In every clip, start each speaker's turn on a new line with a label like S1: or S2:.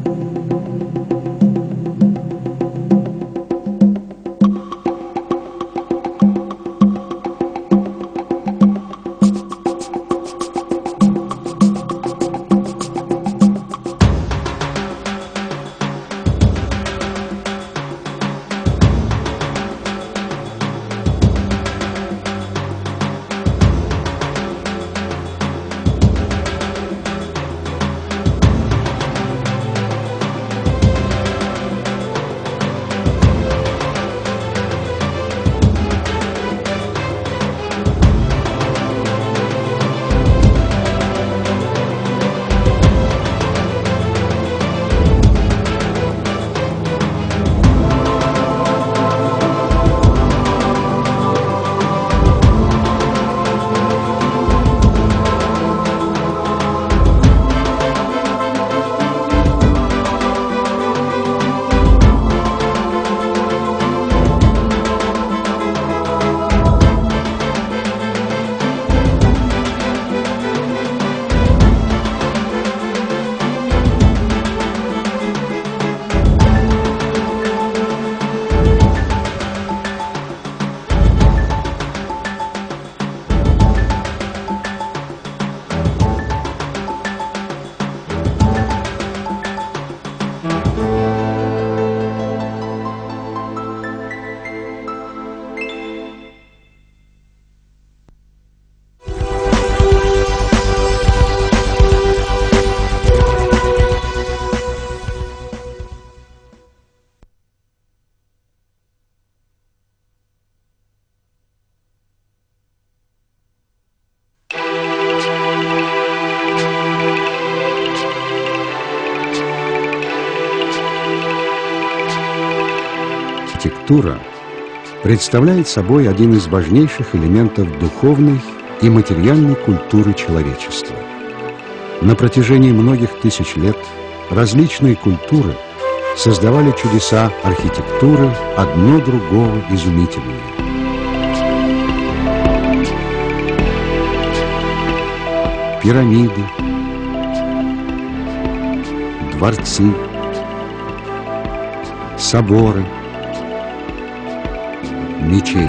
S1: Архитектура представляет собой один из важнейших элементов духовной и материальной культуры человечества. На протяжении многих тысяч лет различные культуры создавали чудеса архитектуры одно другого изумительнее. Пирамиды, дворцы, соборы, мечети.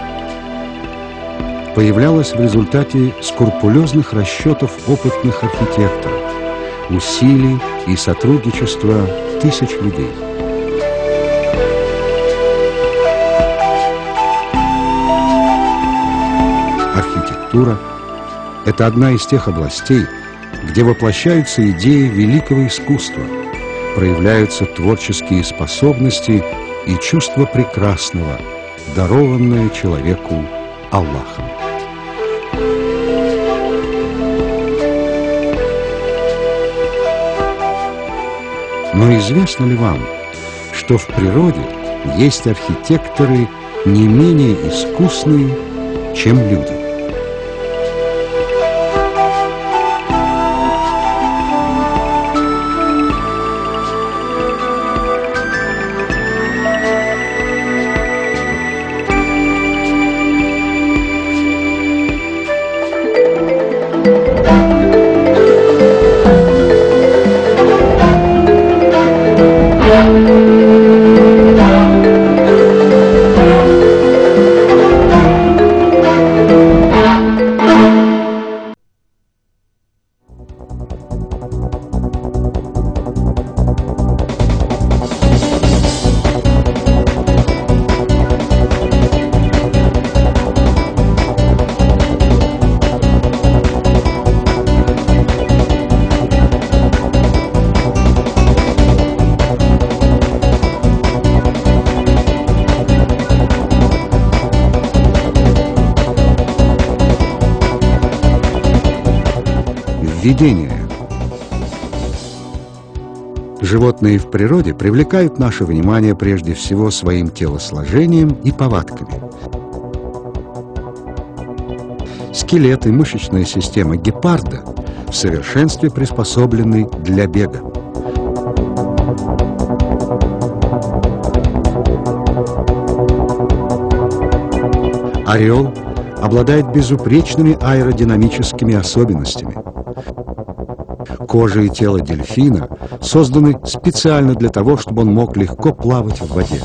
S1: Появлялось в результате скрупулезных расчетов опытных архитекторов, усилий и сотрудничества тысяч людей. Архитектура – это одна из тех областей, где воплощаются идеи великого искусства, проявляются творческие способности и чувство прекрасного, дарованное человеку Аллахом. Но известно ли вам, что в природе есть архитекторы не менее искусные, чем люди? Введение. Животные в природе привлекают наше внимание прежде всего своим телосложением и повадками. Скелет и мышечная система гепарда в совершенстве приспособлены для бега. Орел обладает безупречными аэродинамическими особенностями. Кожа и тело дельфина созданы специально для того, чтобы он мог легко плавать в воде.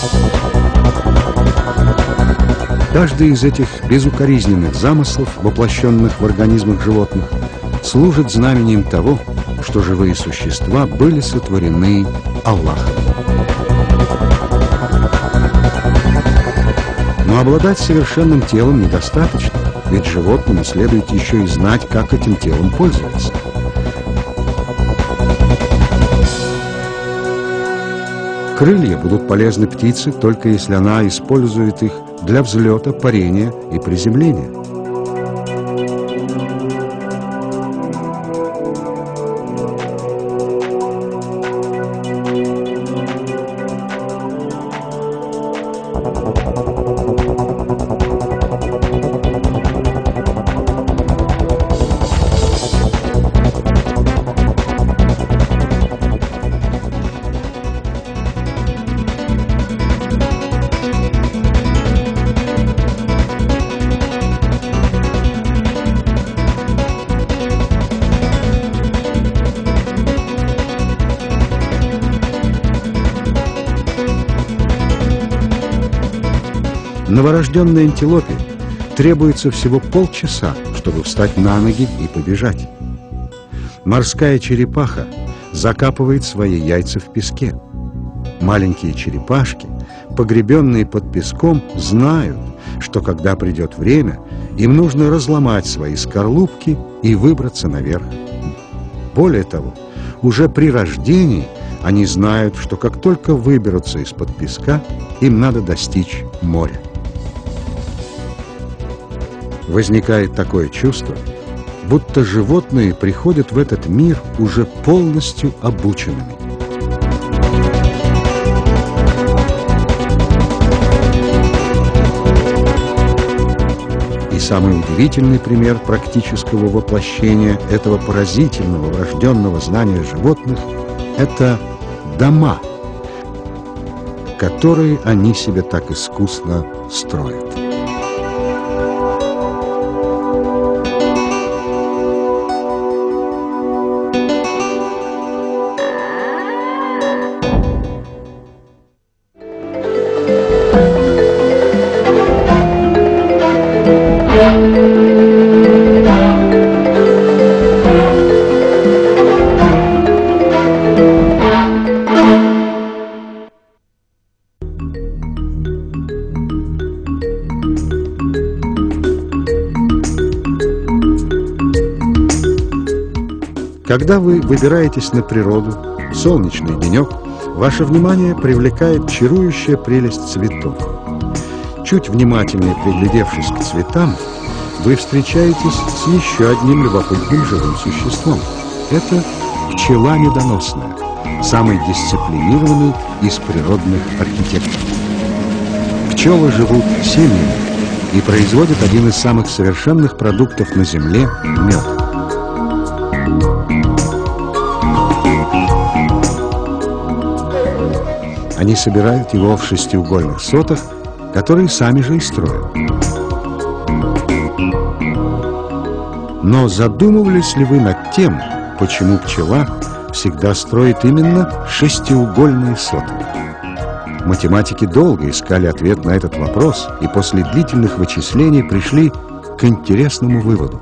S1: Каждый из этих безукоризненных замыслов, воплощенных в организмах животных, служит знамением того, что живые существа были сотворены Аллахом. Но обладать совершенным телом недостаточно, ведь животному следует еще и знать, как этим телом пользоваться. Крылья будут полезны птице, только если она использует их для взлета, парения и приземления. Новорожденной антилопе требуется всего полчаса, чтобы встать на ноги и побежать. Морская черепаха закапывает свои яйца в песке. Маленькие черепашки, погребенные под песком, знают, что когда придет время, им нужно разломать свои скорлупки и выбраться наверх. Более того, уже при рождении они знают, что как только выберутся из-под песка, им надо достичь моря. Возникает такое чувство, будто животные приходят в этот мир уже полностью обученными. И самый удивительный пример практического воплощения этого поразительного врожденного знания животных – это дома, которые они себе так искусно строят. Когда вы выбираетесь на природу, солнечный денек, ваше внимание привлекает чарующая прелесть цветов. Чуть внимательнее приглядевшись к цветам, вы встречаетесь с еще одним любопытным живым существом. Это пчела медоносная, самый дисциплинированный из природных архитекторов. Пчелы живут семьями и производят один из самых совершенных продуктов на Земле – мед. Они собирают его в шестиугольных сотах, которые сами же и строят. Но задумывались ли вы над тем, почему пчела всегда строит именно шестиугольные соты? Математики долго искали ответ на этот вопрос и после длительных вычислений пришли к интересному выводу.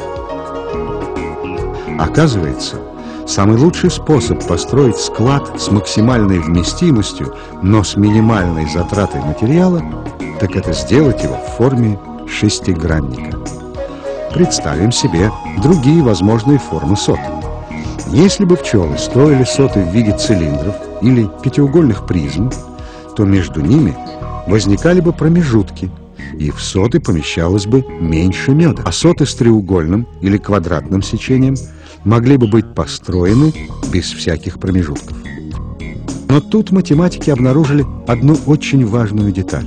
S1: Оказывается, самый лучший способ построить склад с максимальной вместимостью, но с минимальной затратой материала, так это сделать его в форме шестигранника. Представим себе другие возможные формы сот. Если бы пчелы строили соты в виде цилиндров или пятиугольных призм, то между ними возникали бы промежутки, и в соты помещалось бы меньше меда. А соты с треугольным или квадратным сечением могли бы быть построены без всяких промежутков. Но тут математики обнаружили одну очень важную деталь.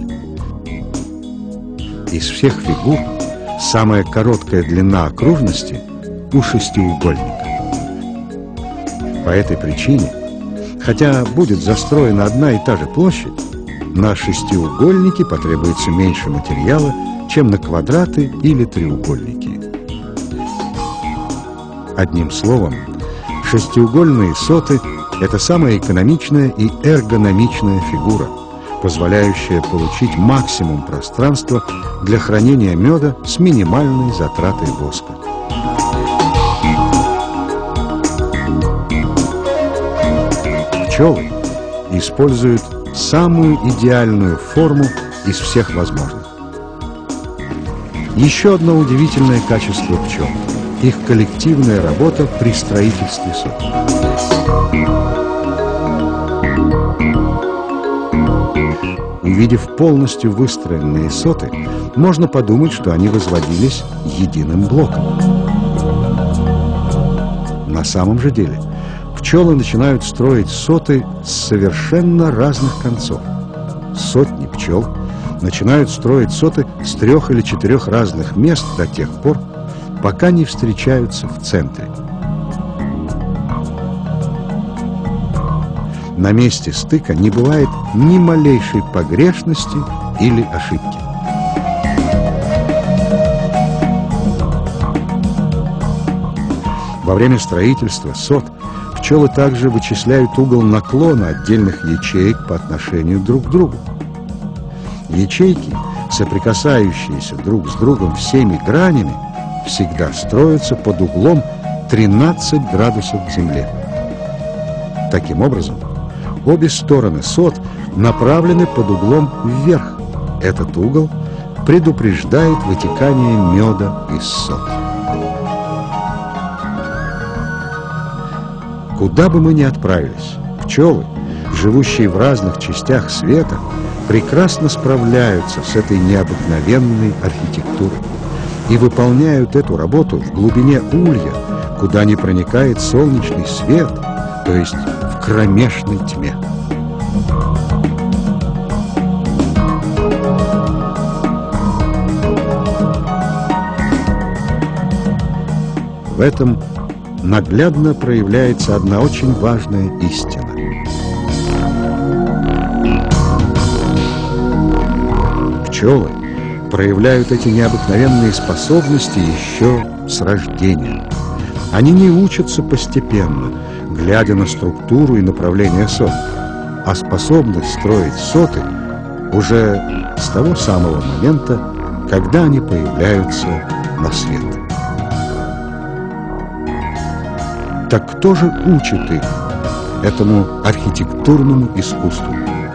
S1: Из всех фигур самая короткая длина окружности у шестиугольника. По этой причине, хотя будет застроена одна и та же площадь, на шестиугольнике потребуется меньше материала, чем на квадраты или треугольники. Одним словом, Шестиугольные соты – это самая экономичная и эргономичная фигура, позволяющая получить максимум пространства для хранения меда с минимальной затратой воска. Пчелы используют самую идеальную форму из всех возможных. Еще одно удивительное качество пчел – их коллективная работа при строительстве сот. Увидев полностью выстроенные соты, можно подумать, что они возводились единым блоком. На самом же деле пчелы начинают строить соты с совершенно разных концов. Сотни пчел начинают строить соты с 3 или 4 разных мест до тех пор, пока не встречаются в центре. На месте стыка не бывает ни малейшей погрешности или ошибки. Во время строительства сот пчелы также вычисляют угол наклона отдельных ячеек по отношению друг к другу. Ячейки, соприкасающиеся друг с другом всеми гранями, всегда строятся под углом 13 градусов к земле. Таким образом, обе стороны сот направлены под углом вверх. Этот угол предупреждает вытекание меда из сот. Куда бы мы ни отправились, пчелы, живущие в разных частях света, прекрасно справляются с этой необыкновенной архитектурой и выполняют эту работу в глубине улья, куда не проникает солнечный свет, то есть в кромешной тьме. В этом наглядно проявляется одна очень важная истина. Пчелы проявляют эти необыкновенные способности еще с рождения. Они не учатся постепенно, глядя на структуру и направление сот, а способность строить соты уже с того самого момента, когда они появляются на свет. Так кто же учит их этому архитектурному искусству?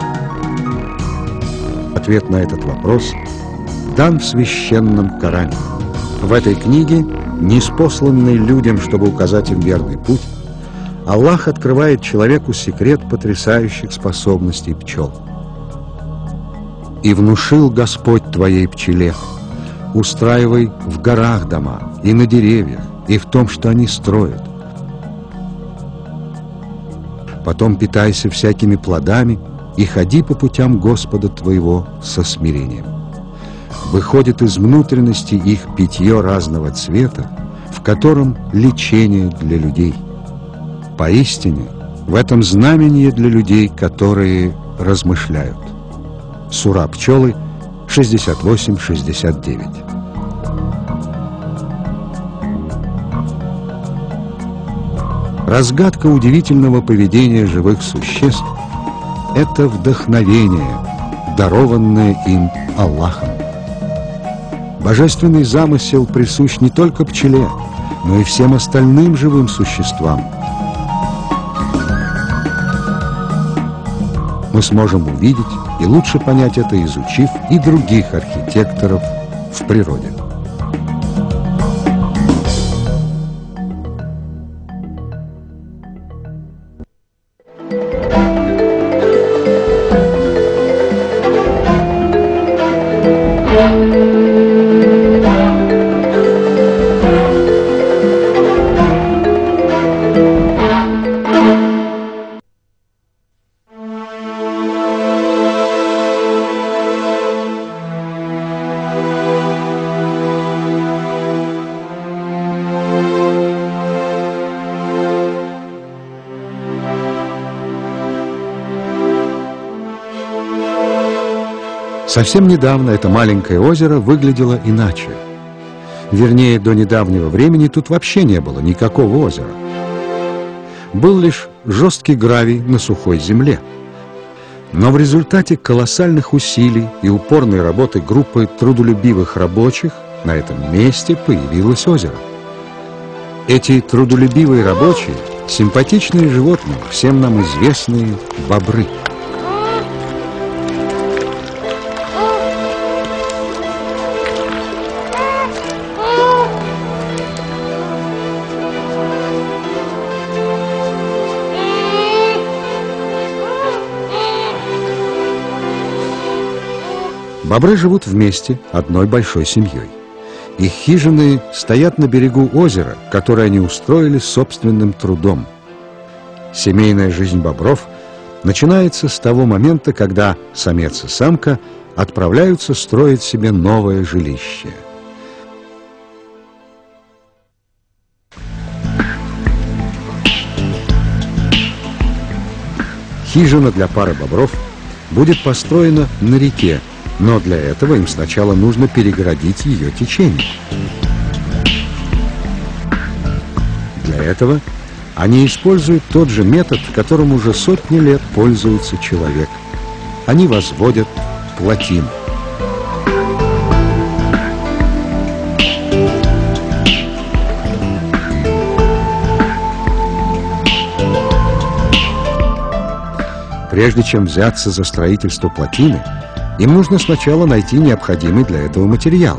S1: Ответ на этот вопрос дан в священном Коране. В этой книге, ниспосланной людям, чтобы указать им верный путь, Аллах открывает человеку секрет потрясающих способностей пчел. «И внушил Господь твоей пчеле: устраивай в горах дома, и на деревьях, и в том, что они строят. Потом питайся всякими плодами и ходи по путям Господа твоего со смирением. Выходит из внутренности их питье разного цвета, в котором лечение для людей. Поистине, в этом знамение для людей, которые размышляют». Сура Пчелы 68-69. Разгадка удивительного поведения живых существ – это вдохновение, дарованное им Аллахом. Божественный замысел присущ не только пчеле, но и всем остальным живым существам. Мы сможем увидеть и лучше понять это, изучив и других архитекторов в природе. Совсем недавно это маленькое озеро выглядело иначе. Вернее, до недавнего времени тут вообще не было никакого озера. был лишь жесткий гравий на сухой земле. Но в результате колоссальных усилий и упорной работы группы трудолюбивых рабочих на этом месте появилось озеро. Эти трудолюбивые рабочие – симпатичные животные, всем нам известные бобры. Бобры живут вместе, одной большой семьей. Их хижины стоят на берегу озера, которое они устроили собственным трудом. Семейная жизнь бобров начинается с того момента, когда самец и самка отправляются строить себе новое жилище. Хижина для пары бобров будет построена на реке, но для этого им сначала нужно перегородить ее течение. Для этого они используют тот же метод, которым уже сотни лет пользуется человек. Они возводят плотину. Прежде чем взяться за строительство плотины, им нужно сначала найти необходимый для этого материал.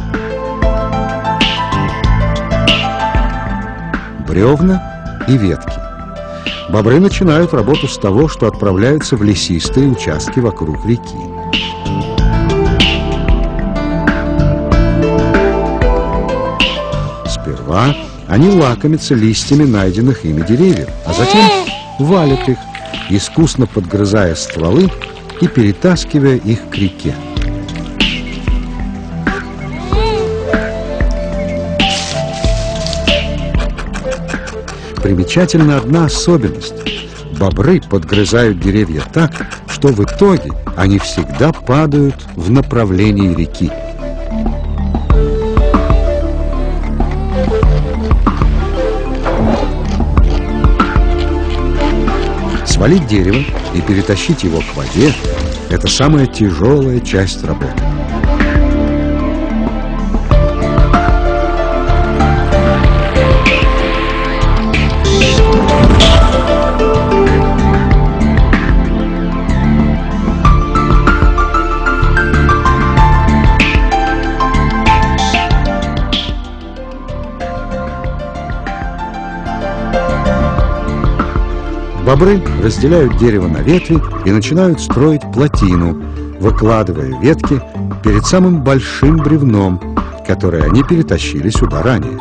S1: Бревна и ветки. Бобры начинают работу с того, что отправляются в лесистые участки вокруг реки. Сперва они лакомятся листьями найденных ими деревьев, а затем валят их, искусно подгрызая стволы и перетаскивая их к реке. Примечательна одна особенность. Бобры подгрызают деревья так, что в итоге они всегда падают в направлении реки. Свалить дерево и перетащить его к воде – это самая тяжелая часть работы. Бобры разделяют дерево на ветви и начинают строить плотину, выкладывая ветки перед самым большим бревном, которое они перетащили сюда ранее.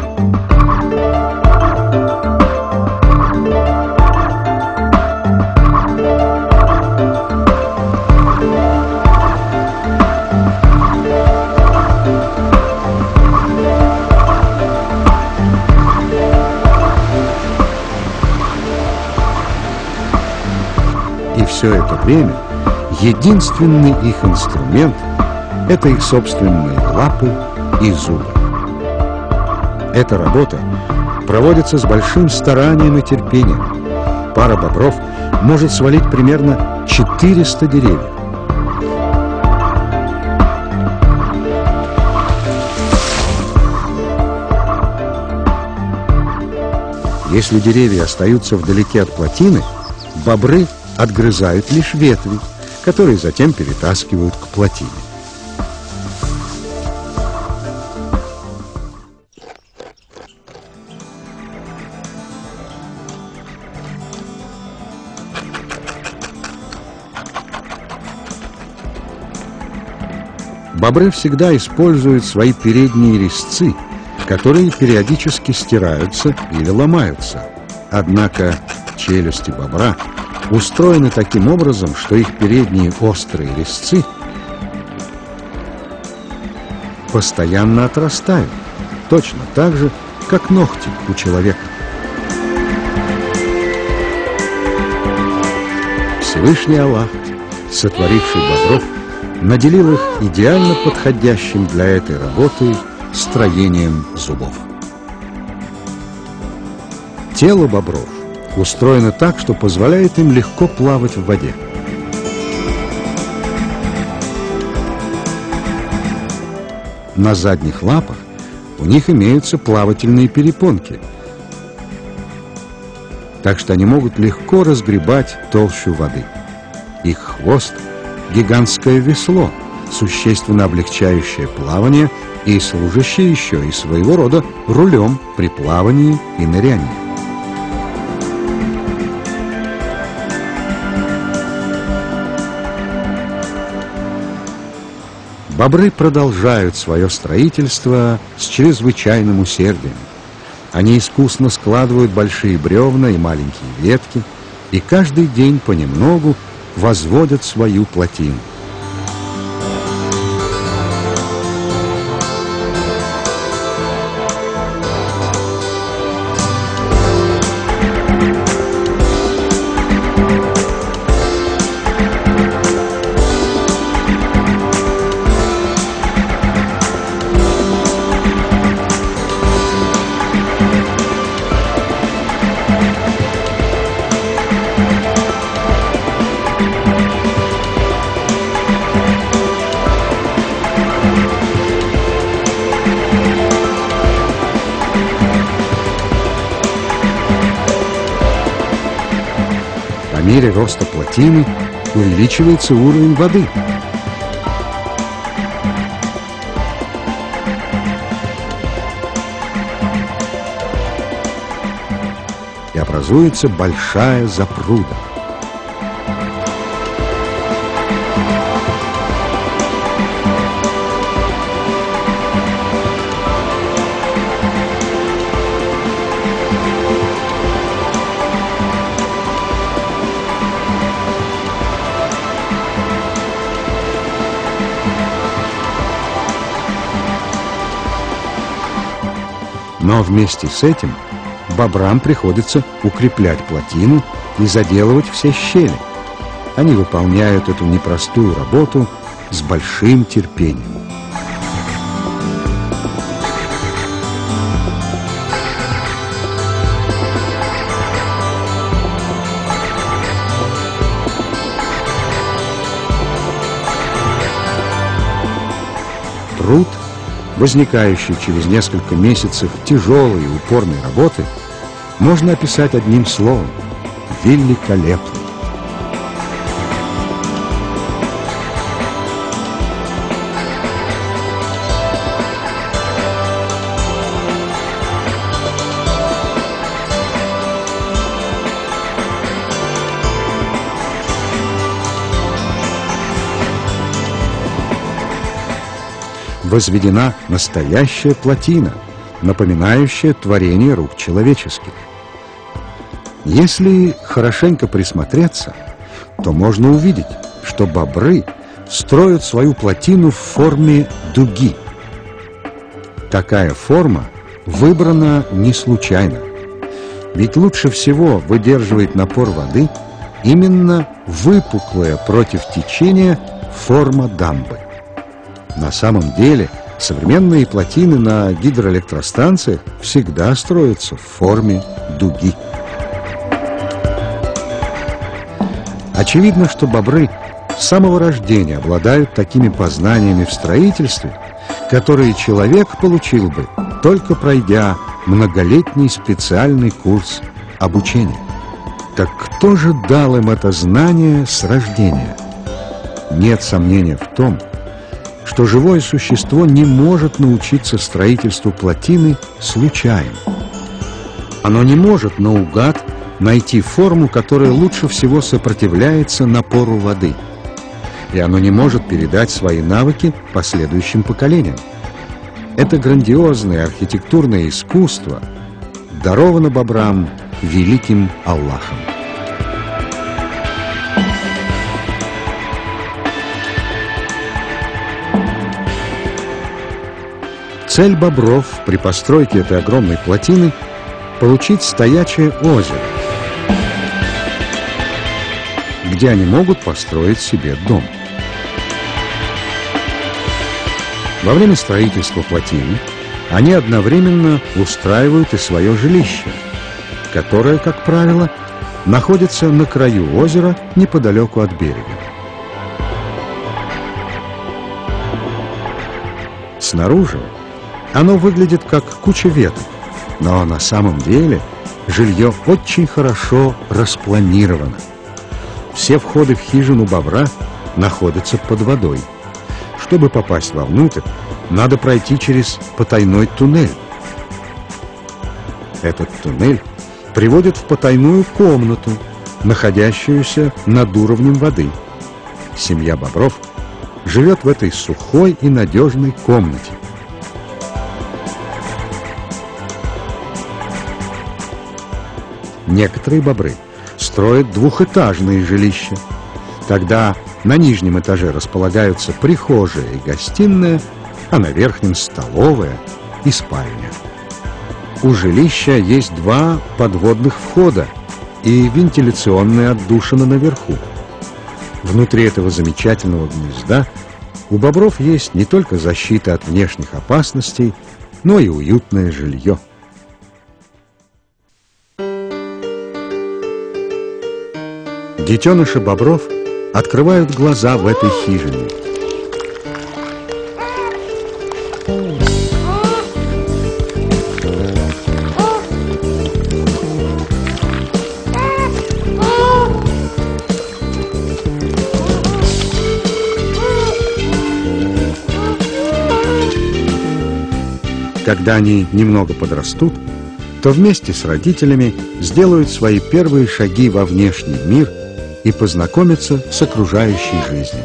S1: И все это время единственный их инструмент – это их собственные лапы и зубы. Эта работа проводится с большим старанием и терпением. Пара бобров может свалить примерно 400 деревьев. Если деревья остаются вдалеке от плотины, бобры отгрызают лишь ветви, которые затем перетаскивают к плотине. Бобры всегда используют свои передние резцы, которые периодически стираются или ломаются. Однако челюсти бобра устроены таким образом, что их передние острые резцы постоянно отрастают, точно так же, как ногти у человека. Всевышний Аллах, сотворивший бобров, наделил их идеально подходящим для этой работы строением зубов. Тело бобров устроена так, что позволяет им легко плавать в воде. На задних лапах у них имеются плавательные перепонки, так что они могут легко разгребать толщу воды. Их хвост – гигантское весло, существенно облегчающее плавание и служащее еще и своего рода рулем при плавании и нырянии. Бобры продолжают свое строительство с чрезвычайным усердием. Они искусно складывают большие бревна и маленькие ветки, и каждый день понемногу возводят свою плотину. По мере роста плотины увеличивается уровень воды. И образуется большая запруда. Но вместе с этим бобрам приходится укреплять плотину и заделывать все щели. Они выполняют эту непростую работу с большим терпением. Труд, возникающий через несколько месяцев тяжелой и упорной работы, можно описать одним словом – великолепно. Возведена настоящая плотина, напоминающая творение рук человеческих. Если хорошенько присмотреться, то можно увидеть, что бобры строят свою плотину в форме дуги. Такая форма выбрана не случайно, ведь лучше всего выдерживает напор воды именно выпуклая против течения форма дамбы. На самом деле, современные плотины на гидроэлектростанциях всегда строятся в форме дуги. Очевидно, что бобры с самого рождения обладают такими познаниями в строительстве, которые человек получил бы, только пройдя многолетний специальный курс обучения. Так кто же дал им это знание с рождения? Нет сомнения в том, что живое существо не может научиться строительству плотины случайно. Оно не может наугад найти форму, которая лучше всего сопротивляется напору воды. И оно не может передать свои навыки последующим поколениям. Это грандиозное архитектурное искусство даровано бобрам великим Аллахом. Цель бобров при постройке этой огромной плотины – получить стоячее озеро, где они могут построить себе дом. Во время строительства плотины они одновременно устраивают и свое жилище, которое, как правило, находится на краю озера неподалеку от берега. Снаружи оно выглядит как куча веток, но на самом деле жилье очень хорошо распланировано. Все входы в хижину бобра находятся под водой. Чтобы попасть вовнутрь, надо пройти через потайной туннель. Этот туннель приводит в потайную комнату, находящуюся над уровнем воды. Семья бобров живет в этой сухой и надежной комнате. Некоторые бобры строят двухэтажные жилища. Тогда на нижнем этаже располагаются прихожая и гостиная, а на верхнем столовая и спальня. У жилища есть 2 подводных входа и вентиляционная отдушина наверху. Внутри этого замечательного гнезда у бобров есть не только защита от внешних опасностей, но и уютное жилье. Детеныши бобров открывают глаза в этой хижине. Когда они немного подрастут, то вместе с родителями сделают свои первые шаги во внешний мир и познакомятся с окружающей жизнью.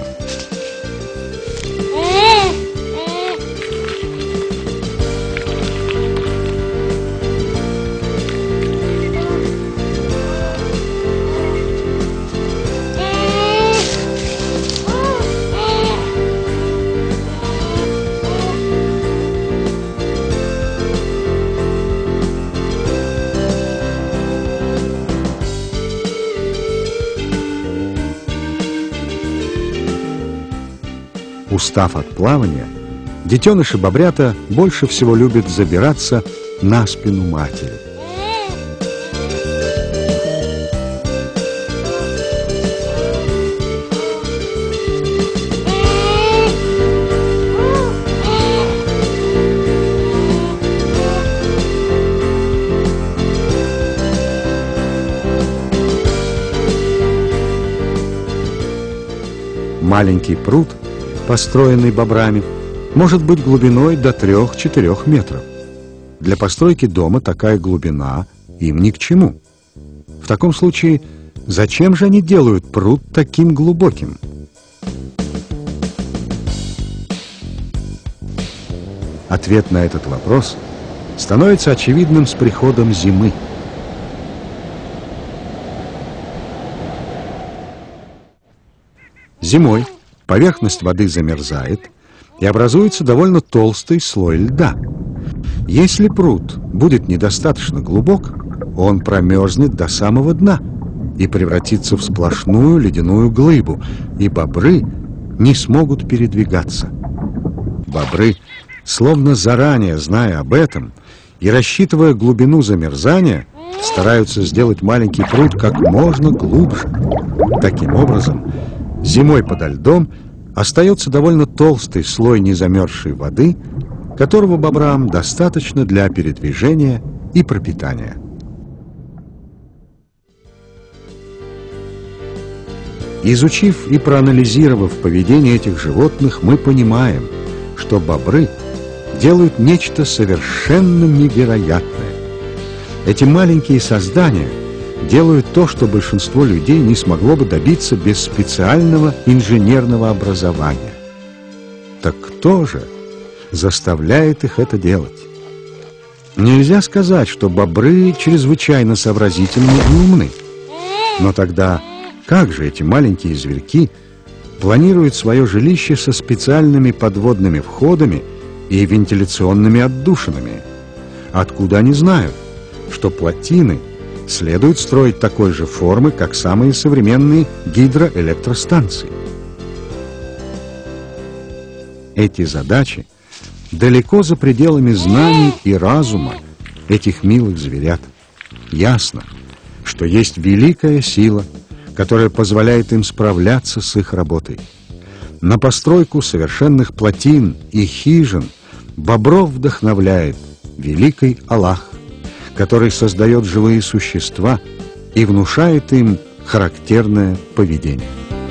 S1: Устав от плавания, детеныши бобрята больше всего любят забираться на спину матери. Маленький пруд, построенный бобрами, может быть глубиной до 3-4 метров. Для постройки дома такая глубина им ни к чему. В таком случае, зачем же они делают пруд таким глубоким? Ответ на этот вопрос становится очевидным с приходом зимы. Зимой поверхность воды замерзает, и образуется довольно толстый слой льда. Если пруд будет недостаточно глубок, он промерзнет до самого дна и превратится в сплошную ледяную глыбу, и бобры не смогут передвигаться. Бобры, словно заранее зная об этом и рассчитывая глубину замерзания, стараются сделать маленький пруд как можно глубже. Таким образом, зимой подо льдом остается довольно толстый слой незамерзшей воды, которого бобрам достаточно для передвижения и пропитания. Изучив и проанализировав поведение этих животных, мы понимаем, что бобры делают нечто совершенно невероятное. Эти маленькие создания делают то, что большинство людей не смогло бы добиться без специального инженерного образования. Так кто же заставляет их это делать? Нельзя сказать, что бобры чрезвычайно сообразительны и умны. Но тогда как же эти маленькие зверьки планируют свое жилище со специальными подводными входами и вентиляционными отдушинами? Откуда они знают, что плотины следует строить такой же формы, как самые современные гидроэлектростанции? Эти задачи далеко за пределами знаний и разума этих милых зверят. Ясно, что что есть великая сила, которая позволяет им справляться с их работой. На постройку совершенных плотин и хижин бобров вдохновляет великий Аллах, который создает живые существа и внушает им характерное поведение.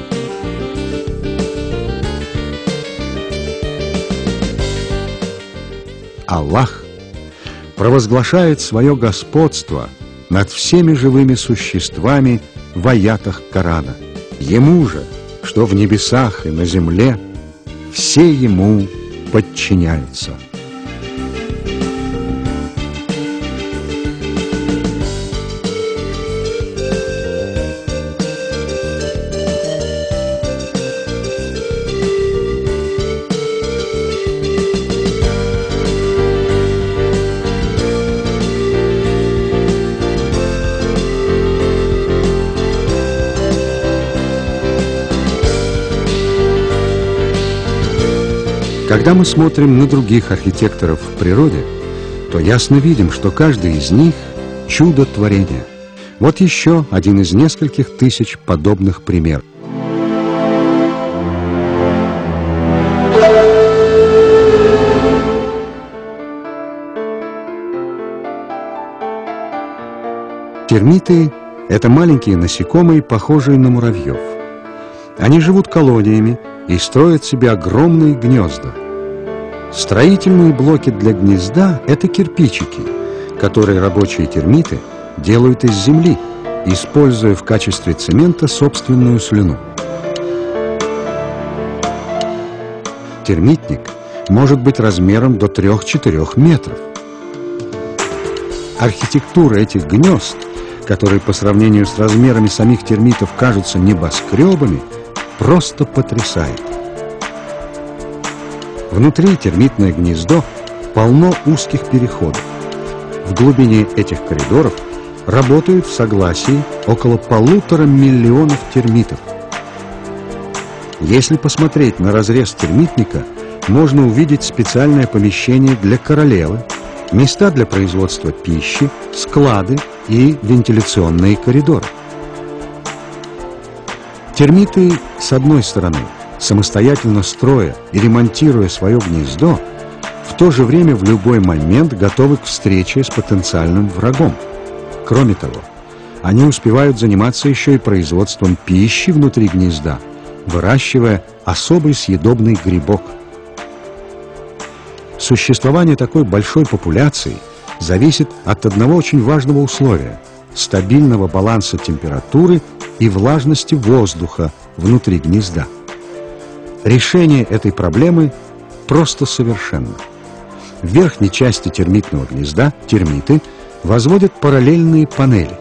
S1: Аллах провозглашает свое господство над всеми живыми существами в аятах Корана. Ему же, что в небесах и на земле, все ему подчиняются. Когда мы смотрим на других архитекторов в природе, то ясно видим, что каждый из них – чудо творения. Вот еще один из нескольких тысяч подобных примеров. Термиты – это маленькие насекомые, похожие на муравьев. Они живут колониями и строят себе огромные гнезда. Строительные блоки для гнезда – это кирпичики, которые рабочие термиты делают из земли, используя в качестве цемента собственную слюну. Термитник может быть размером до 3-4 метров. Архитектура этих гнезд, которые по сравнению с размерами самих термитов кажутся небоскребами, просто потрясает. Внутри термитное гнездо полно узких переходов. В глубине этих коридоров работают в согласии около 1,5 миллиона термитов. Если посмотреть на разрез термитника, можно увидеть специальное помещение для королевы, места для производства пищи, склады и вентиляционные коридоры. Термиты, с одной стороны, самостоятельно строя и ремонтируя свое гнездо, в то же время в любой момент готовы к встрече с потенциальным врагом. Кроме того, они успевают заниматься еще и производством пищи внутри гнезда, выращивая особый съедобный грибок. Существование такой большой популяции зависит от одного очень важного условия – стабильного баланса температуры и влажности воздуха внутри гнезда. Решение этой проблемы просто совершенно. В верхней части термитного гнезда термиты возводят параллельные панели.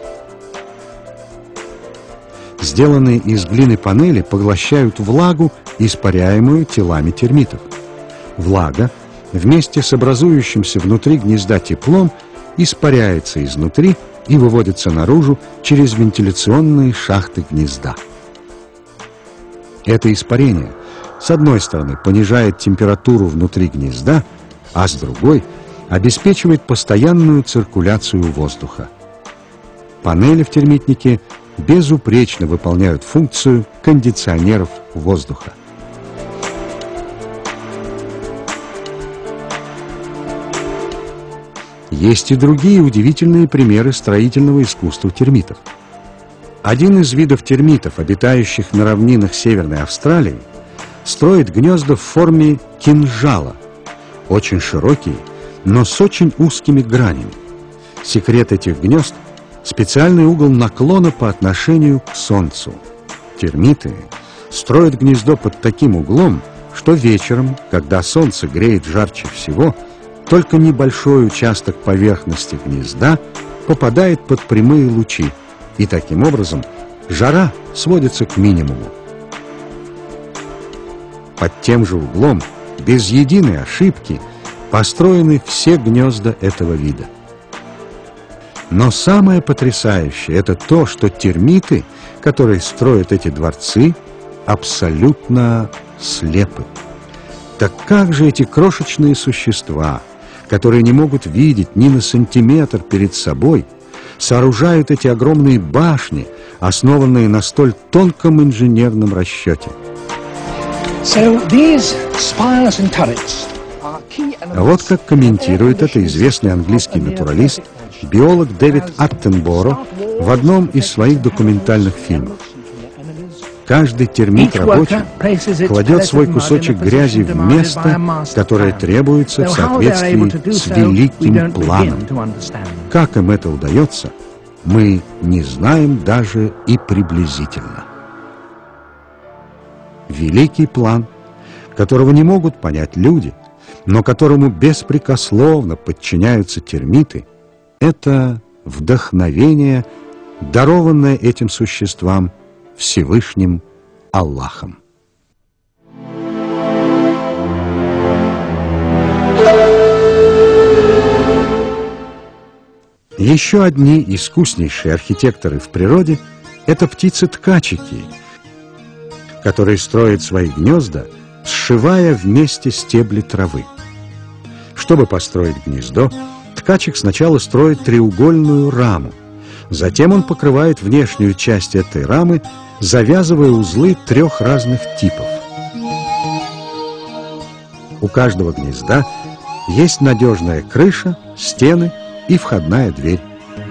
S1: Сделанные из глины панели поглощают влагу, испаряемую телами термитов. Влага вместе с образующимся внутри гнезда теплом испаряется изнутри и выводится наружу через вентиляционные шахты гнезда. Это испарение, с одной стороны, понижает температуру внутри гнезда, а с другой обеспечивает постоянную циркуляцию воздуха. Панели в термитнике безупречно выполняют функцию кондиционеров воздуха. Есть и другие удивительные примеры строительного искусства термитов. Один из видов термитов, обитающих на равнинах Северной Австралии, строит гнезда в форме кинжала, очень широкие, но с очень узкими гранями. Секрет этих гнезд – специальный угол наклона по отношению к Солнцу. Термиты строят гнездо под таким углом, что вечером, когда солнце греет жарче всего, только небольшой участок поверхности гнезда попадает под прямые лучи, и таким образом жара сводится к минимуму. Под тем же углом, без единой ошибки, построены все гнезда этого вида. Но самое потрясающее – это то, что термиты, которые строят эти дворцы, абсолютно слепы. Так как же эти крошечные существа, которые не могут видеть ни на сантиметр перед собой, сооружают эти огромные башни, основанные на столь тонком инженерном расчете. Вот как комментирует это известный английский натуралист, биолог Дэвид Аттенборо в одном из своих документальных фильмов. Каждый термит рабочий кладет свой кусочек грязи в место, которое требуется в соответствии с великим планом. Как им это удается, мы не знаем даже и приблизительно. Великий план, которого не могут понять люди, но которому беспрекословно подчиняются термиты, это вдохновение, дарованное этим существам Всевышним Аллахом. Еще одни искуснейшие архитекторы в природе — это птицы-ткачики, которые строят свои гнезда, сшивая вместе стебли травы. Чтобы построить гнездо, ткачик сначала строит треугольную раму. Затем он покрывает внешнюю часть этой рамы, завязывая узлы 3 разных типов. У каждого гнезда есть надежная крыша, стены и входная дверь.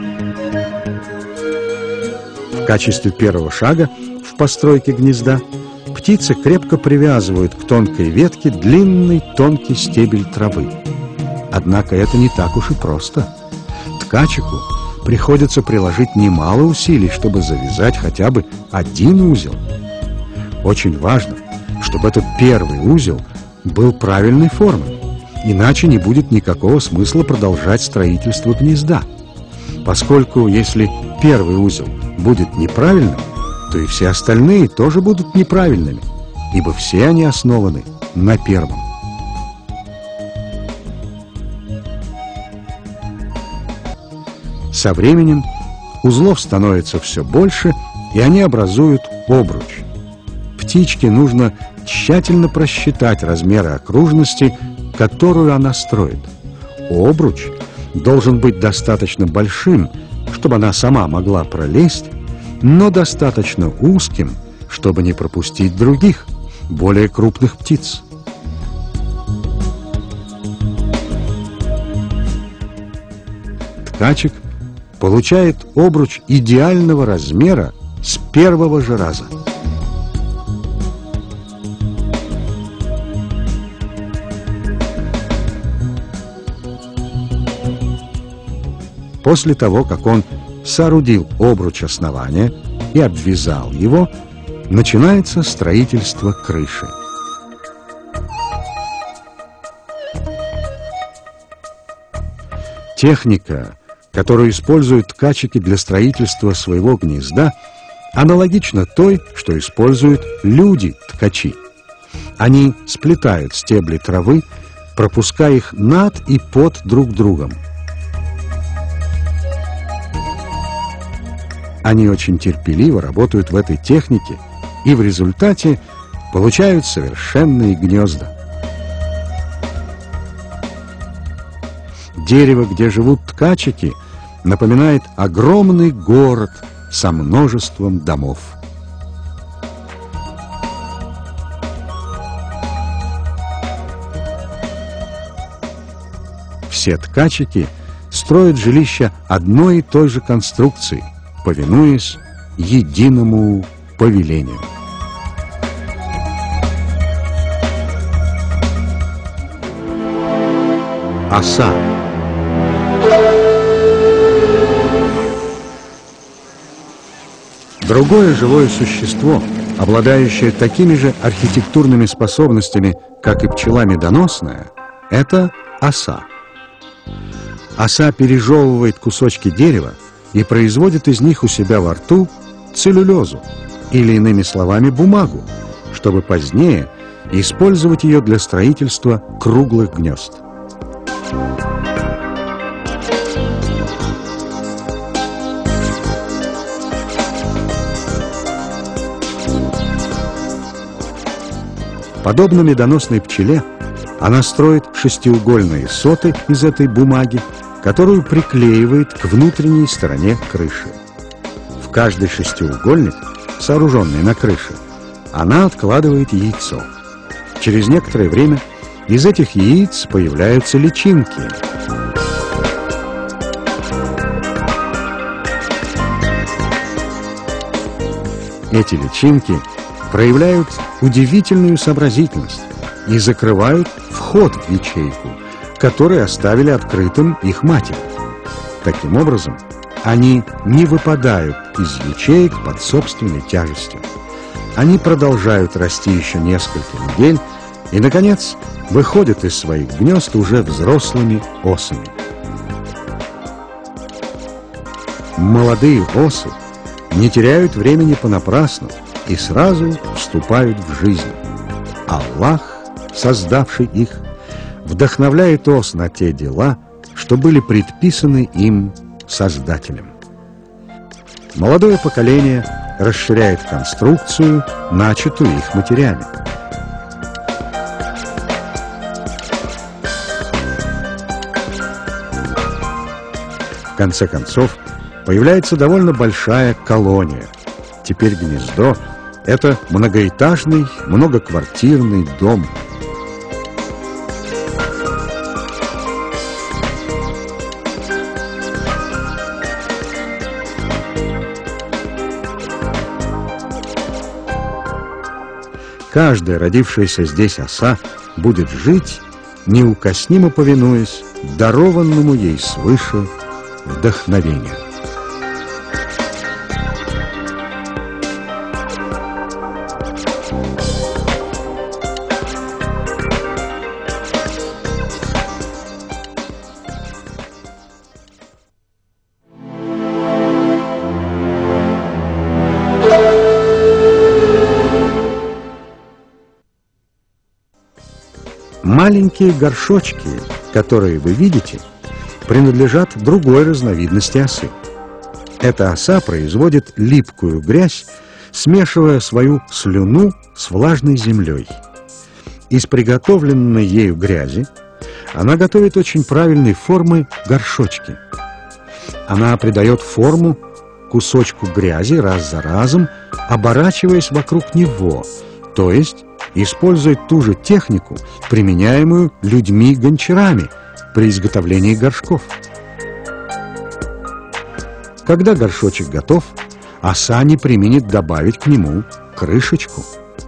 S1: В качестве первого шага в постройке гнезда птицы крепко привязывают к тонкой ветке длинный тонкий стебель травы. Однако это не так уж и просто. Ткачику приходится приложить немало усилий, чтобы завязать хотя бы один узел. Очень важно, чтобы этот первый узел был правильной формы, иначе не будет никакого смысла продолжать строительство гнезда. Поскольку если первый узел будет неправильным, то и все остальные тоже будут неправильными, ибо все они основаны на первом. Со временем узлов становится все больше, и они образуют обруч. Птичке нужно тщательно просчитать размеры окружности, которую она строит. Обруч должен быть достаточно большим, чтобы она сама могла пролезть, но достаточно узким, чтобы не пропустить других, более крупных птиц. Ткачик получает обруч идеального размера с первого же раза. После того, как он соорудил обруч основания и обвязал его, начинается строительство крыши. Техника, которую используют ткачики для строительства своего гнезда, аналогична той, что используют люди-ткачи. Они сплетают стебли травы, пропуская их над и под друг другом. Они очень терпеливо работают в этой технике и в результате получают совершенные гнезда. Дерево, где живут ткачики, напоминает огромный город со множеством домов. Все ткачики строят жилища одной и той же конструкции, повинуясь единому повелению. Оса. Другое живое существо, обладающее такими же архитектурными способностями, как и пчела медоносная, это оса. Оса пережевывает кусочки дерева и производит из них у себя во рту целлюлезу, или, иными словами, бумагу, чтобы позднее использовать ее для строительства круглых гнезд. Подобно медоносной пчеле, она строит шестиугольные соты из этой бумаги которую приклеивает к внутренней стороне крыши. В каждый шестиугольник, сооруженный на крыше, она откладывает яйцо. Через некоторое время из этих яиц появляются личинки. Эти личинки проявляют удивительную сообразительность и закрывают вход в ячейку, который оставили открытым их матери. Таким образом, они не выпадают из ячеек под собственной тяжестью. Они продолжают расти еще несколько недель и, наконец, выходят из своих гнезд уже взрослыми осами. Молодые осы не теряют времени понапрасну и сразу вступают в жизнь. Аллах, создавший их, вдохновляет ос на те дела, что были предписаны им Создателем. Молодое поколение расширяет конструкцию, начатую их матерями. В конце концов, появляется довольно большая колония. Теперь гнездо — это многоэтажный, многоквартирный дом. Каждая родившаяся здесь оса будет жить, неукоснимо повинуясь дарованному ей свыше вдохновению. Маленькие горшочки, которые вы видите, принадлежат другой разновидности осы. Эта оса производит липкую грязь, смешивая свою слюну с влажной землей. Из приготовленной ею грязи она готовит очень правильной формы горшочки. Она придает форму кусочку грязи раз за разом, оборачиваясь вокруг него, то есть использует ту же технику, применяемую людьми-гончарами при изготовлении горшков. Когда горшочек готов, оса не преминет добавить к нему крышечку.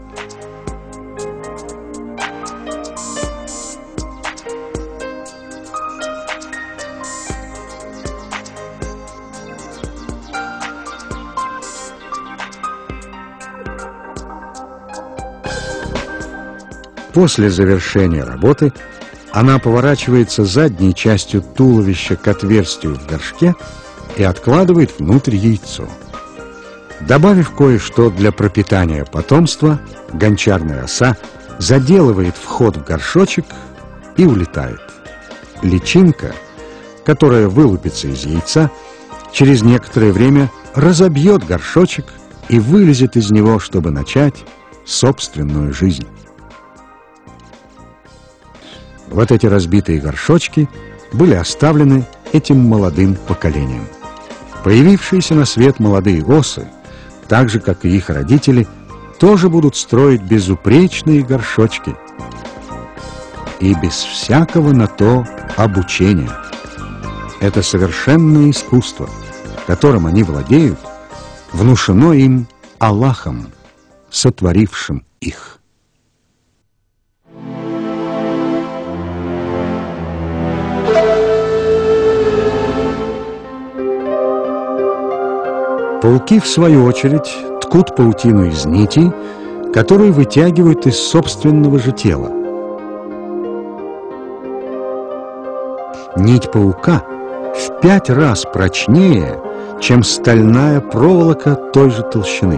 S1: После завершения работы она поворачивается задней частью туловища к отверстию в горшке и откладывает внутрь яйцо. Добавив кое-что для пропитания потомства, гончарная оса заделывает вход в горшочек и улетает. Личинка, которая вылупится из яйца, через некоторое время разобьет горшочек и вылезет из него, чтобы начать собственную жизнь. Вот эти разбитые горшочки были оставлены этим молодым поколением. Появившиеся на свет молодые осы, так же, как и их родители, тоже будут строить безупречные горшочки. И без всякого на то обучения. Это совершенное искусство, которым они владеют, внушено им Аллахом, сотворившим их. Пауки, в свою очередь, ткут паутину из нитей, которые вытягивают из собственного же тела. Нить паука в 5 раз прочнее, чем стальная проволока той же толщины.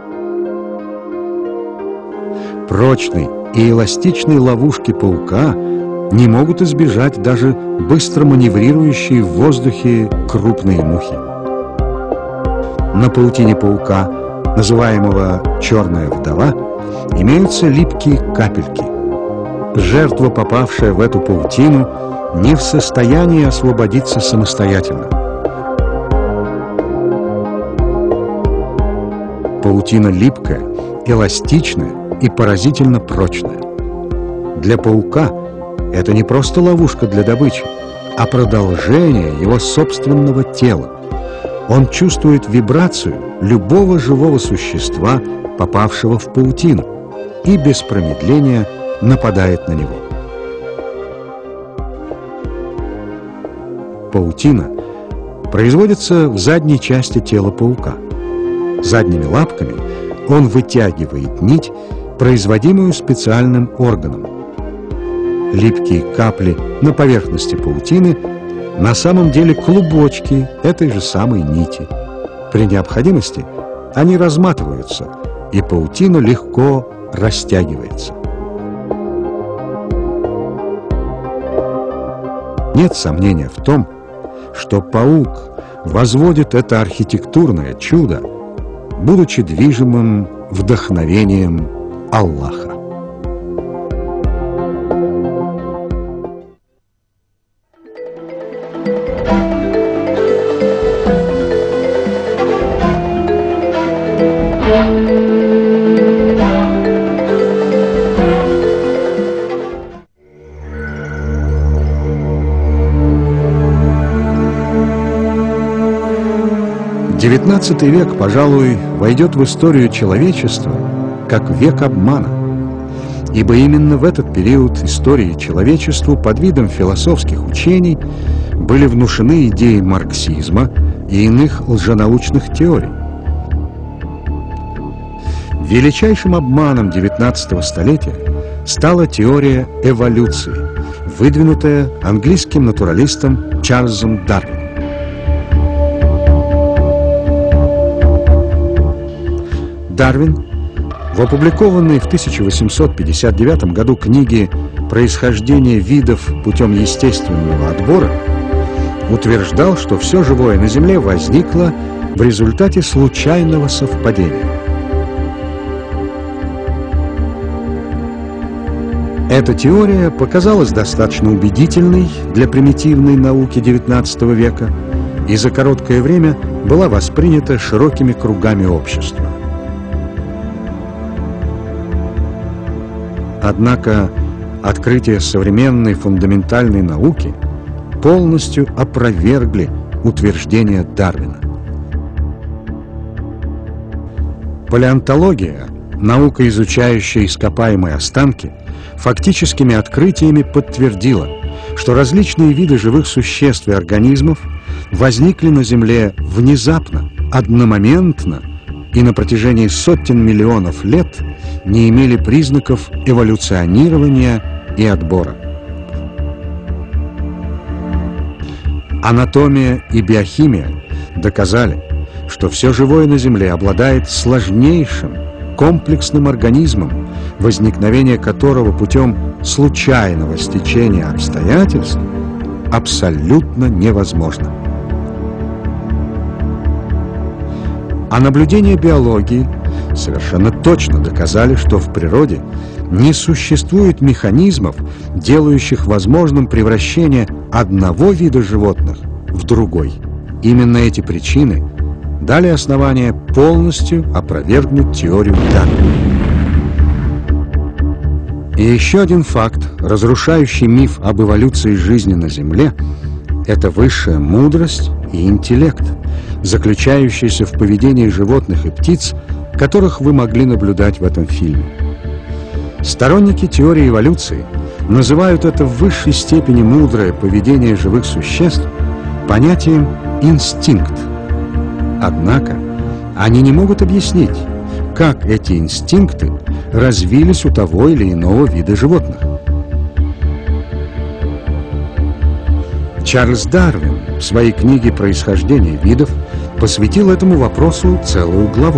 S1: Прочной и эластичной ловушки паука не могут избежать даже быстро маневрирующие в воздухе крупные мухи. На паутине паука, называемого «черная вдова», имеются липкие капельки. Жертва, попавшая в эту паутину, не в состоянии освободиться самостоятельно. Паутина липкая, эластичная и поразительно прочная. Для паука это не просто ловушка для добычи, а продолжение его собственного тела. Он чувствует вибрацию любого живого существа, попавшего в паутину, и без промедления нападает на него. Паутина производится в задней части тела паука. Задними лапками он вытягивает нить, производимую специальным органом. Липкие капли на поверхности паутины на самом деле клубочки этой же самой нити. При необходимости они разматываются, и паутина легко растягивается. Нет сомнения в том, что паук возводит это архитектурное чудо, будучи движимым вдохновением Аллаха. XIX век, пожалуй, войдет в историю человечества как век обмана, ибо именно в этот период истории человечеству под видом философских учений были внушены идеи марксизма и иных лженаучных теорий. Величайшим обманом XIX столетия стала теория эволюции, выдвинутая английским натуралистом Чарльзом Дарвином. Дарвин в опубликованной в 1859 году книге «Происхождение видов путем естественного отбора» утверждал, что все живое на Земле возникло в результате случайного совпадения. Эта теория показалась достаточно убедительной для примитивной науки XIX века и за короткое время была воспринята широкими кругами общества. Однако открытия современной фундаментальной науки полностью опровергли утверждения Дарвина. Палеонтология, наука, изучающая ископаемые останки, фактическими открытиями подтвердила, что различные виды живых существ и организмов возникли на Земле внезапно, одномоментно и на протяжении сотен миллионов лет не имели признаков эволюционирования и отбора. Анатомия и биохимия доказали, что все живое на Земле обладает сложнейшим, комплексным организмом, возникновение которого путем случайного стечения обстоятельств абсолютно невозможно. А наблюдения биологии совершенно точно доказали, что в природе не существует механизмов, делающих возможным превращение одного вида животных в другой. Именно эти причины дали основание полностью опровергнуть теорию Дарвина. И еще один факт, разрушающий миф об эволюции жизни на Земле, это высшая мудрость и интеллект, заключающийся в поведении животных и птиц, которых вы могли наблюдать в этом фильме. Сторонники теории эволюции называют это в высшей степени мудрое поведение живых существ понятием «инстинкт». Однако они не могут объяснить, как эти инстинкты развились у того или иного вида животных. Чарльз Дарвин в своей книге «Происхождение видов» посвятил этому вопросу целую главу.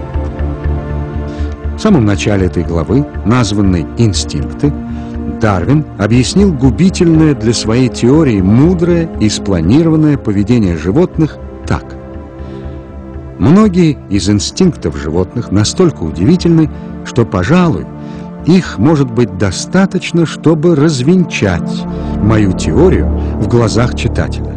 S1: В самом начале этой главы, названной «Инстинкты», Дарвин объяснил губительное для своей теории мудрое и спланированное поведение животных так. Многие из инстинктов животных настолько удивительны, что, пожалуй, их может быть достаточно, чтобы развенчать мою теорию в глазах читателя.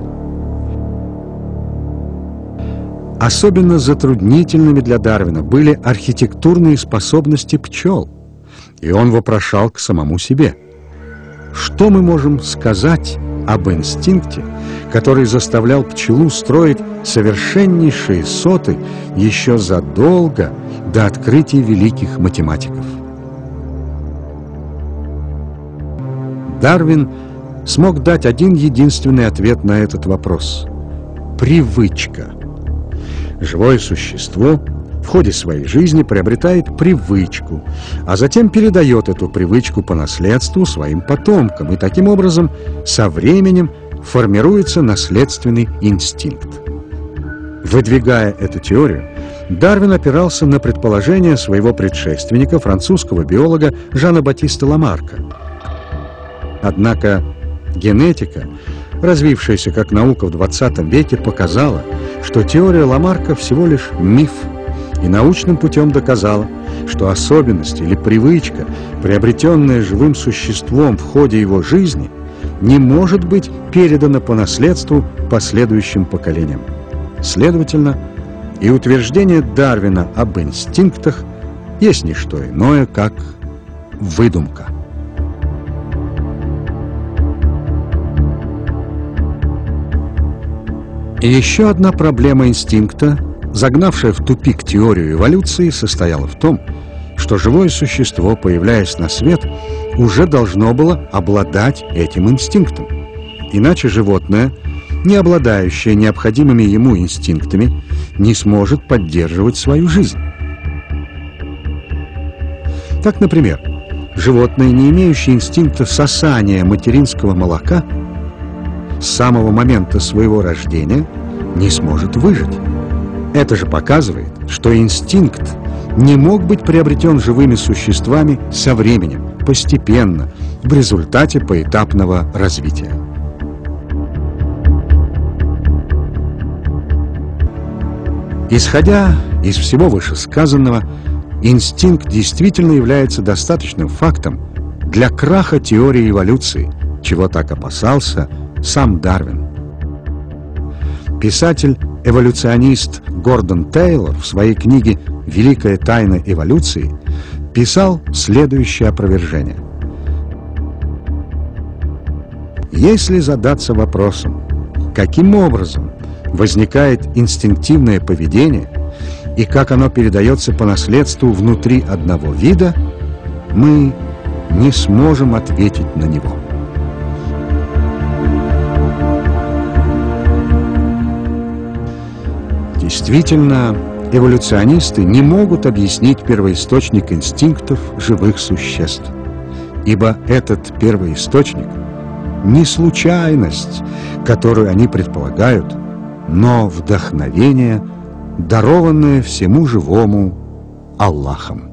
S1: Особенно затруднительными для Дарвина были архитектурные способности пчел, и он вопрошал к самому себе: что мы можем сказать об инстинкте, который заставлял пчелу строить совершеннейшие соты еще задолго до открытий великих математиков? Дарвин смог дать один единственный ответ на этот вопрос – привычка. Живое существо в ходе своей жизни приобретает привычку, а затем передает эту привычку по наследству своим потомкам, и таким образом со временем формируется наследственный инстинкт. Выдвигая эту теорию, Дарвин опирался на предположения своего предшественника, французского биолога Жана Батиста Ламарка. Однако генетика, развившаяся как наука в XX веке, показала, что теория Ламарка всего лишь миф, и научным путем доказала, что особенность или привычка, приобретенная живым существом в ходе его жизни, не может быть передана по наследству последующим поколениям. Следовательно, и утверждение Дарвина об инстинктах есть не что иное, как выдумка. И еще одна проблема инстинкта, загнавшая в тупик теорию эволюции, состояла в том, что живое существо, появляясь на свет, уже должно было обладать этим инстинктом. Иначе животное, не обладающее необходимыми ему инстинктами, не сможет поддерживать свою жизнь. Так, например, животное, не имеющее инстинкта сосания материнского молока, с самого момента своего рождения не сможет выжить. Это же показывает, что инстинкт не мог быть приобретен живыми существами со временем, постепенно, в результате поэтапного развития. Исходя из всего вышесказанного, инстинкт действительно является достаточным фактом для краха теории эволюции, чего так опасался сам Дарвин. Писатель-эволюционист Гордон Тейлор в своей книге «Великая тайна эволюции» писал следующее опровержение. Если задаться вопросом, каким образом возникает инстинктивное поведение и как оно передается по наследству внутри одного вида, мы не сможем ответить на него. Действительно, эволюционисты не могут объяснить первоисточник инстинктов живых существ, ибо этот первоисточник не случайность, которую они предполагают, но вдохновение, дарованное всему живому Аллахом.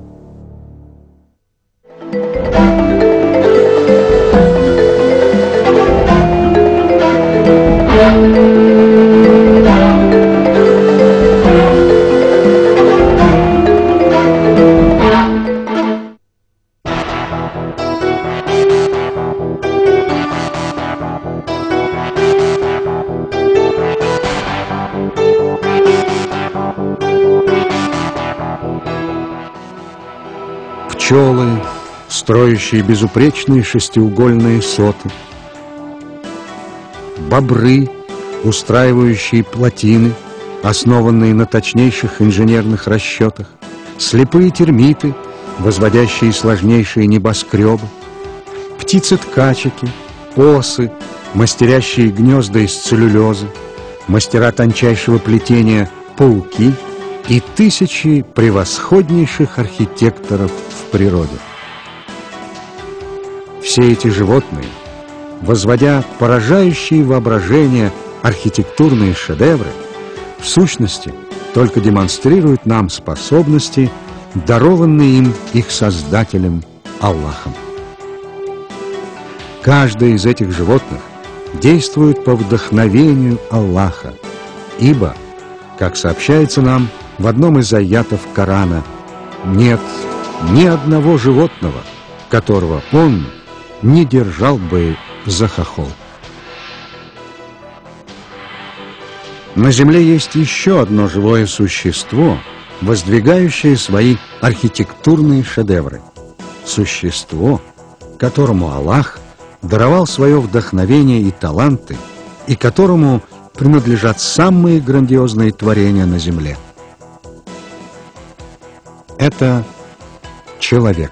S1: Пчелы, строящие безупречные шестиугольные соты, бобры, устраивающие плотины, основанные на точнейших инженерных расчетах, слепые термиты, возводящие сложнейшие небоскребы, птицы-ткачики, осы, мастерящие гнезда из целлюлезы, мастера тончайшего плетения пауки и тысячи превосходнейших архитекторов в природе. Все эти животные, возводя поражающие воображение архитектурные шедевры, в сущности только демонстрируют нам способности, дарованные им их Создателем Аллахом. Каждое из этих животных действует по вдохновению Аллаха, ибо, как сообщается нам в одном из аятов Корана, нет ни одного животного, которого он не держал бы за хохол. На Земле есть еще одно живое существо, воздвигающее свои архитектурные шедевры. Существо, которому Аллах даровал свое вдохновение и таланты, и которому принадлежат самые грандиозные творения на Земле. Это человек.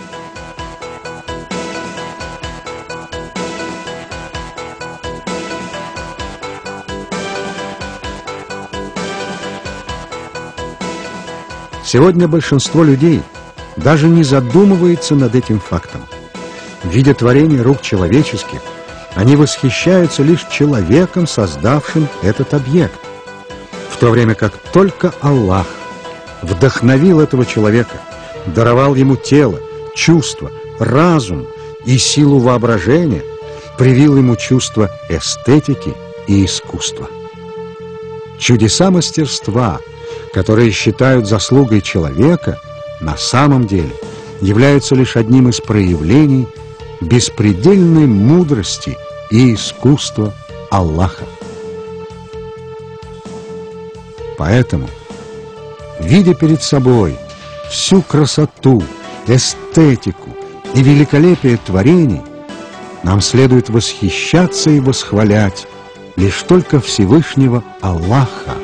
S1: Сегодня большинство людей даже не задумывается над этим фактом. Видя творение рук человеческих, они восхищаются лишь человеком, создавшим этот объект, в то время как только Аллах вдохновил этого человека, даровал ему тело, чувства, разум и силу воображения, привил ему чувство эстетики и искусства. Чудеса мастерства, которые считают заслугой человека, на самом деле являются лишь одним из проявлений беспредельной мудрости и искусства Аллаха. Поэтому, видя перед собой всю красоту, эстетику и великолепие творений, нам следует восхищаться и восхвалять лишь только Всевышнего Аллаха.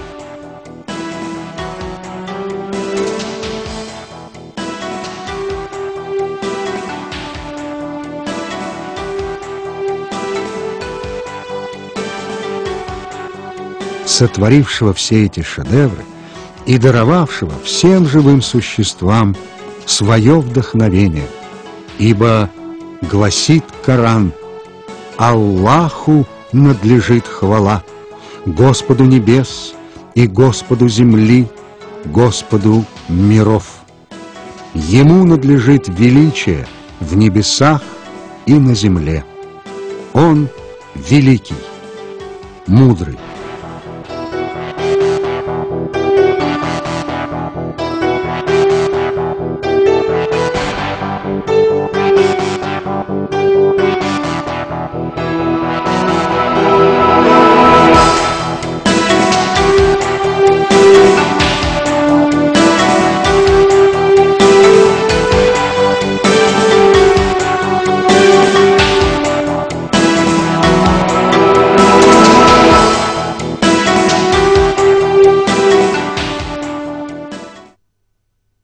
S1: Сотворившего все эти шедевры и даровавшего всем живым существам свое вдохновение. Ибо, гласит Коран, Аллаху надлежит хвала, Господу небес и Господу земли, Господу миров. Ему надлежит величие в небесах и на земле. Он великий, мудрый.